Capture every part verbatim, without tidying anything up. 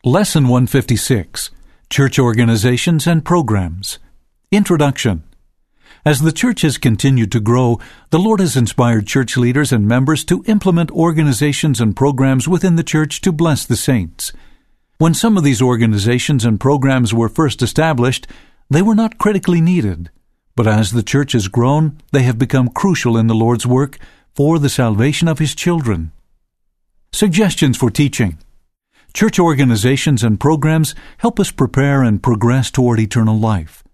Lesson one fifty-six, Church Organizations and Programs. Introduction. As the church has continued to grow, the Lord has inspired church leaders and members to implement organizations and programs within the church to bless the saints. When some of these organizations and programs were first established, they were not critically needed. But as the church has grown, they have become crucial in the Lord's work for the salvation of His children. Suggestions for teaching. Church organizations and programs help us prepare and progress toward eternal life.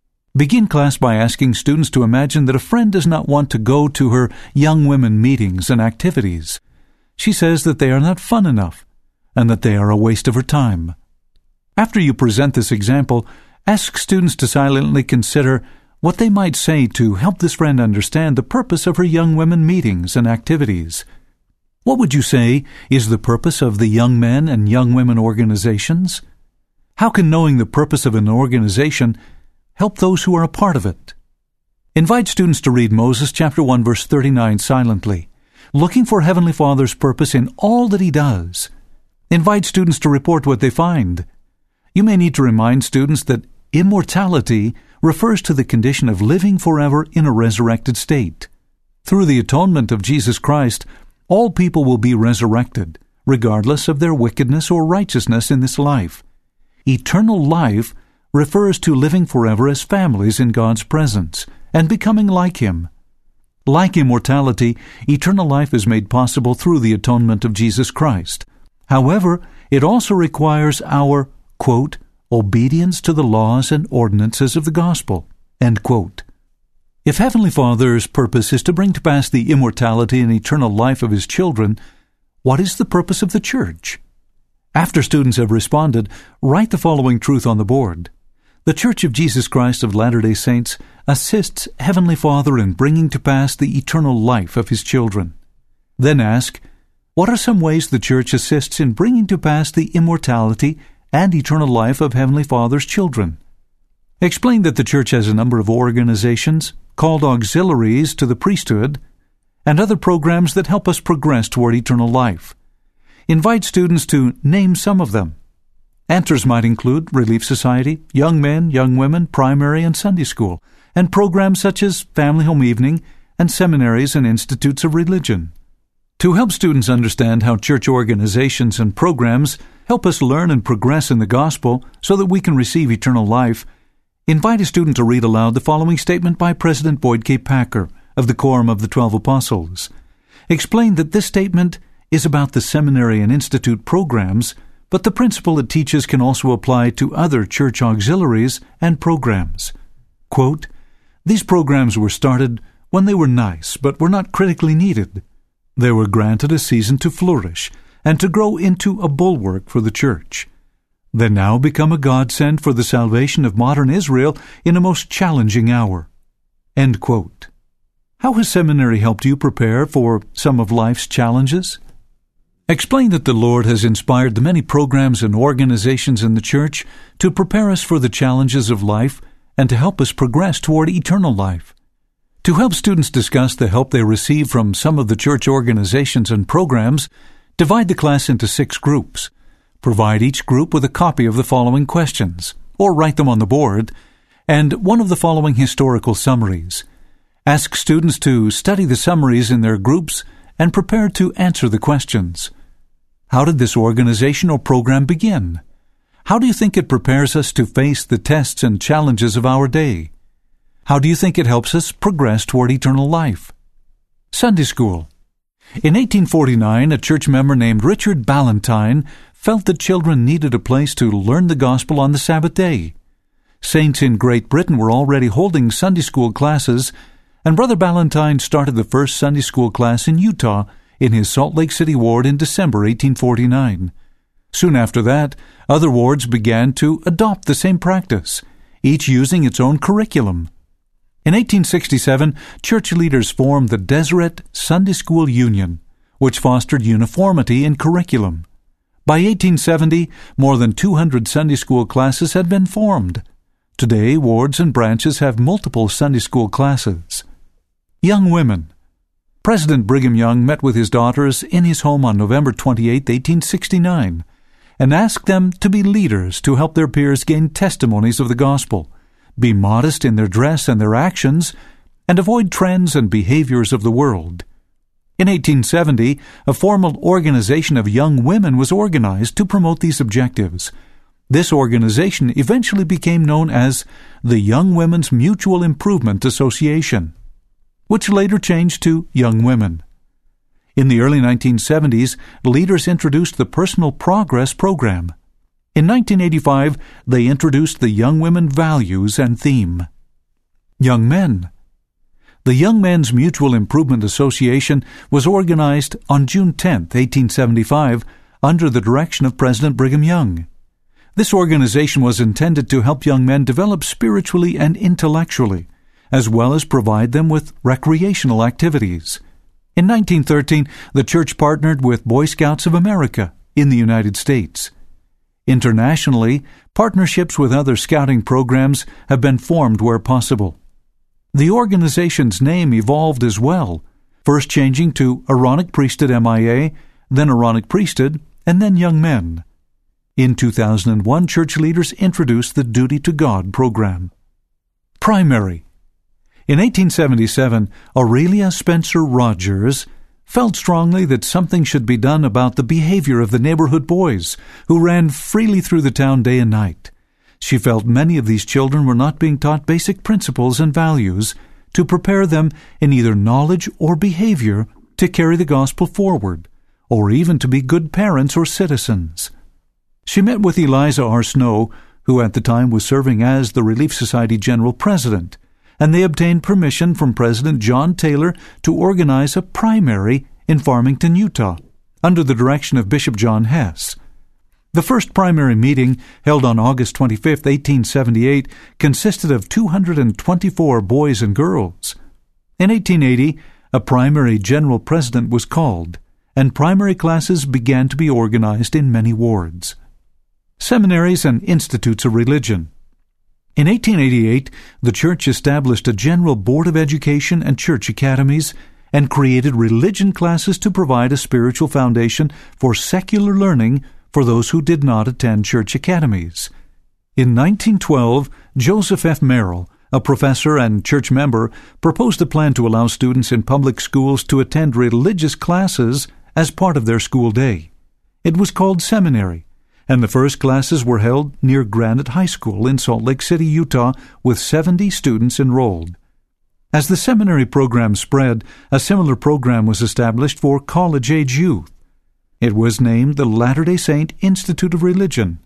Begin class by asking students to imagine that a friend does not want to go to her young women meetings and activities. She says that they are not fun enough and that they are a waste of her time. After you present this example, ask students to silently consider what they might say to help this friend understand the purpose of her young women meetings and activities. What would you say is the purpose of the young men and young women organizations? How can knowing the purpose of an organization help those who are a part of it? Invite students to read Moses chapter one verse thirty-nine silently, looking for Heavenly Father's purpose in all that He does. Invite students to report what they find. You may need to remind students that immortality refers to the condition of living forever in a resurrected state. Through the atonement of Jesus Christ, all people will be resurrected, regardless of their wickedness or righteousness in this life. Eternal life refers to living forever as families in God's presence and becoming like Him. Like immortality, eternal life is made possible through the atonement of Jesus Christ. However, it also requires our, quote, obedience to the laws and ordinances of the gospel, end quote. If Heavenly Father's purpose is to bring to pass the immortality and eternal life of His children, what is the purpose of the church? After students have responded, write the following truth on the board. The Church of Jesus Christ of Latter-day Saints assists Heavenly Father in bringing to pass the eternal life of His children. Then ask, what are some ways the church assists in bringing to pass the immortality and eternal life of Heavenly Father's children? Explain that the church has a number of organizations called auxiliaries to the priesthood and other programs that help us progress toward eternal life. Invite students to name some of them. Answers might include Relief Society, Young Men, Young Women, Primary and Sunday School, and programs such as Family Home Evening and seminaries and institutes of religion. To help students understand how church organizations and programs help us learn and progress in the gospel so that we can receive eternal life, invite a student to read aloud the following statement by President Boyd K. Packer of the Quorum of the Twelve Apostles. Explain that this statement is about the seminary and institute programs, but the principle it teaches can also apply to other church auxiliaries and programs. Quote, these programs were started when they were nice but were not critically needed. They were granted a season to flourish and to grow into a bulwark for the church. They now become a godsend for the salvation of modern Israel in a most challenging hour. End quote. How has seminary helped you prepare for some of life's challenges? Explain that the Lord has inspired the many programs and organizations in the church to prepare us for the challenges of life and to help us progress toward eternal life. To help students discuss the help they receive from some of the church organizations and programs, divide the class into six groups. Provide each group with a copy of the following questions, or write them on the board, and one of the following historical summaries. Ask students to study the summaries in their groups and prepare to answer the questions. How did this organization or program begin? How do you think it prepares us to face the tests and challenges of our day? How do you think it helps us progress toward eternal life? Sunday School. In eighteen forty-nine, a church member named Richard Ballantyne felt that children needed a place to learn the gospel on the Sabbath day. Saints in Great Britain were already holding Sunday school classes, and Brother Ballantyne started the first Sunday school class in Utah in his Salt Lake City ward in December eighteen forty-nine. Soon after that, other wards began to adopt the same practice, each using its own curriculum. In eighteen sixty-seven, church leaders formed the Deseret Sunday School Union, which fostered uniformity in curriculum. By eighteen seventy, more than two hundred Sunday school classes had been formed. Today, wards and branches have multiple Sunday school classes. Young women. President Brigham Young met with his daughters in his home on November twenty-eighth, eighteen sixty-nine, and asked them to be leaders to help their peers gain testimonies of the gospel, be modest in their dress and their actions, and avoid trends and behaviors of the world. In eighteen seventy, a formal organization of young women was organized to promote these objectives. This organization eventually became known as the Young Women's Mutual Improvement Association, which later changed to Young Women. In the early nineteen seventies, leaders introduced the Personal Progress Program. In nineteen eighty-five, they introduced the Young Women Values and Theme. Young Men. The Young Men's Mutual Improvement Association was organized on June tenth, eighteen seventy-five, under the direction of President Brigham Young. This organization was intended to help young men develop spiritually and intellectually, as well as provide them with recreational activities. In nineteen thirteen, the church partnered with Boy Scouts of America in the United States. Internationally, partnerships with other scouting programs have been formed where possible. The organization's name evolved as well, first changing to Aaronic Priesthood M I A, then Aaronic Priesthood, and then Young Men. In two thousand one, church leaders introduced the Duty to God program. Primary. In eighteen seventy-seven, Aurelia Spencer Rogers felt strongly that something should be done about the behavior of the neighborhood boys who ran freely through the town day and night. She felt many of these children were not being taught basic principles and values to prepare them in either knowledge or behavior to carry the gospel forward, or even to be good parents or citizens. She met with Eliza R. Snow, who at the time was serving as the Relief Society General President, and they obtained permission from President John Taylor to organize a primary in Farmington, Utah, under the direction of Bishop John Hess. The first primary meeting, held on August twenty-fifth, eighteen seventy-eight, consisted of two hundred twenty-four boys and girls. In eighteen eighty, a primary general president was called, and primary classes began to be organized in many wards. Seminaries and Institutes of Religion. In eighteen eighty-eight, the church established a general board of education and church academies and created religion classes to provide a spiritual foundation for secular learning for those who did not attend church academies. In nineteen twelve, Joseph F. Merrill, a professor and church member, proposed a plan to allow students in public schools to attend religious classes as part of their school day. It was called seminary, and the first classes were held near Granite High School in Salt Lake City, Utah, with seventy students enrolled. As the seminary program spread, a similar program was established for college-age youth. It was named the Latter-day Saint Institute of Religion,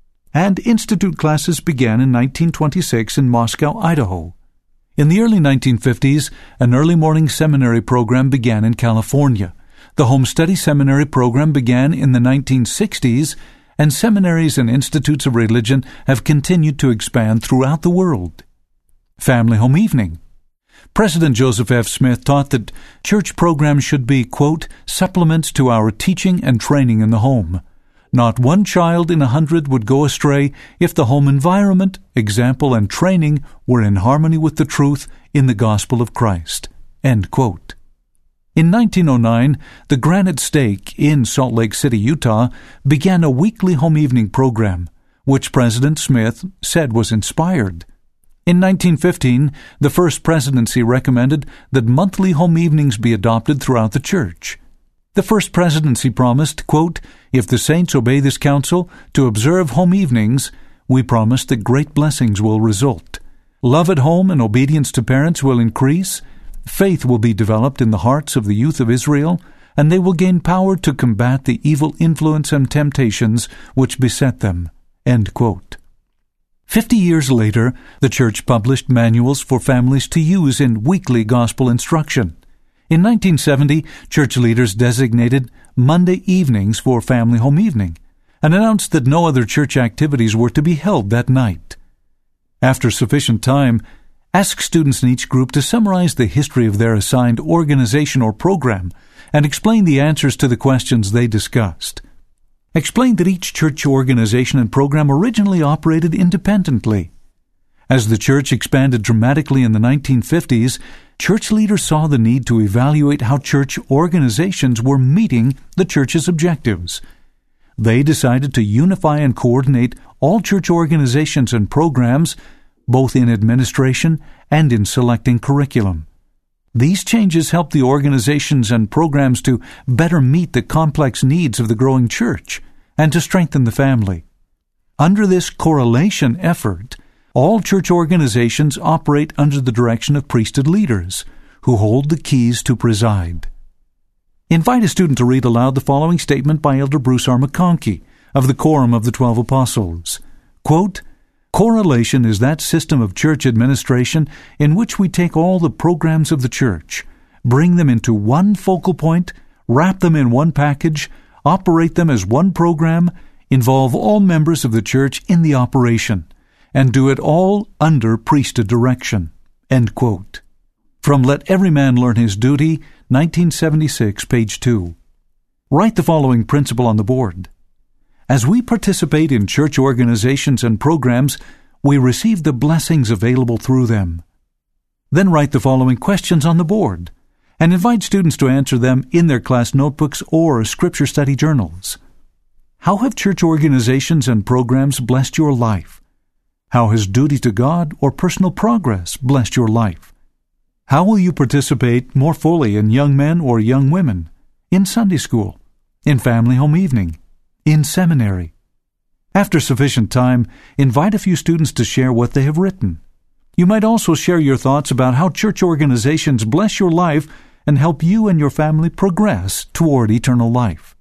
and institute classes began in nineteen twenty-six in Moscow, Idaho. In the early nineteen fifties, an early morning seminary program began in California. The Home Study Seminary program began in the nineteen sixties, and seminaries and institutes of religion have continued to expand throughout the world. Family Home Evening. President Joseph F. Smith taught that church programs should be, quote, supplements to our teaching and training in the home. Not one child in a hundred would go astray if the home environment, example, and training were in harmony with the truth in the gospel of Christ. End quote. In nineteen oh nine, the Granite Stake in Salt Lake City, Utah, began a weekly home evening program, which President Smith said was inspired. In nineteen fifteen, the First Presidency recommended that monthly home evenings be adopted throughout the church. The First Presidency promised, quote, if the saints obey this counsel to observe home evenings, we promise that great blessings will result. Love at home and obedience to parents will increase. Faith will be developed in the hearts of the youth of Israel, and they will gain power to combat the evil influence and temptations which beset them. End quote. Fifty years later, the church published manuals for families to use in weekly gospel instruction. In nineteen seventy, church leaders designated Monday evenings for Family Home Evening and announced that no other church activities were to be held that night. After sufficient time, ask students in each group to summarize the history of their assigned organization or program and explain the answers to the questions they discussed. Explain that each church organization and program originally operated independently. As the church expanded dramatically in the nineteen fifties, church leaders saw the need to evaluate how church organizations were meeting the church's objectives. they decided to unify and coordinate all church organizations and programs, both in administration and in selecting curriculum. These changes helped the organizations and programs to better meet the complex needs of the growing church and to strengthen the family. Under this correlation effort, all church organizations operate under the direction of priesthood leaders, who hold the keys to preside. Invite a student to read aloud the following statement by Elder Bruce R. McConkie of the Quorum of the Twelve Apostles. Quote, "Correlation is that system of church administration in which we take all the programs of the church, bring them into one focal point, wrap them in one package, operate them as one program, involve all members of the church in the operation, and do it all under priesthood direction." End quote. From Let Every Man Learn His Duty, nineteen seventy-six, page two. Write the following principle on the board. As we participate in church organizations and programs, we receive the blessings available through them. Then write the following questions on the board, and invite students to answer them in their class notebooks or scripture study journals. How have church organizations and programs blessed your life? How has duty to God or personal progress blessed your life? How will you participate more fully in young men or young women, in Sunday school, in family home evening, in seminary? After sufficient time, invite a few students to share what they have written. You might also share your thoughts about how church organizations bless your life and help you and your family progress toward eternal life.